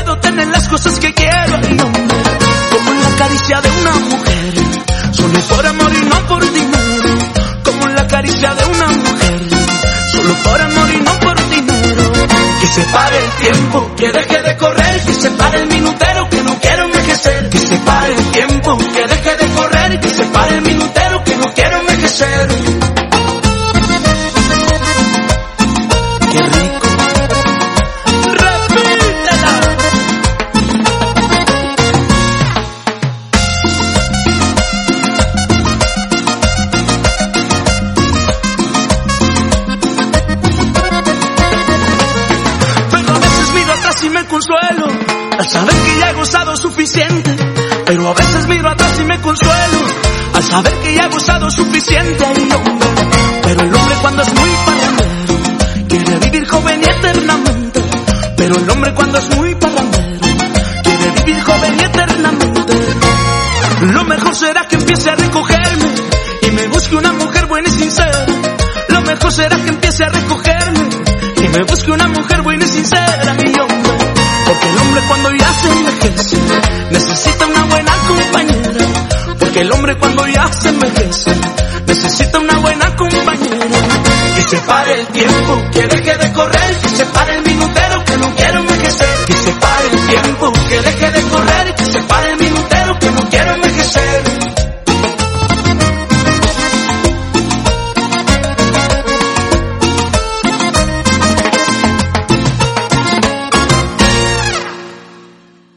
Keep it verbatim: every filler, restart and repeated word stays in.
puedo tener las cosas que quiero, ay, hombre, como en la caricia de una mujer, solo por amor y no por dinero, como en la caricia de una mujer, solo por amor y no por dinero. Que se pare el tiempo, que deje de correr, que se pare el minutero, que no quiero envejecer. Que se pare el tiempo, que deje de correr, que se pare el minutero, que no quiero envejecer. Qué rico. Repítela. Pero a veces miro atrás y me consuelo al saber que ya he gozado suficiente. Pero a veces miro atrás y me consuelo al saber que ya he gozado suficiente. Ay, hombre, pero el hombre cuando es muy parrandero quiere vivir joven y eternamente. Pero el hombre cuando es muy parrandero quiere vivir joven y eternamente. Lo mejor será que empiece a recogerme y me busque una mujer buena y sincera. Lo mejor será que empiece a recogerme y me busque una mujer buena y sincera, mi hombre. Porque el hombre cuando ya se envejece necesita una buena compañera. Porque el hombre cuando ya se envejece necesita una buena compañera. Que se pare el tiempo, que deje de correr, que se pare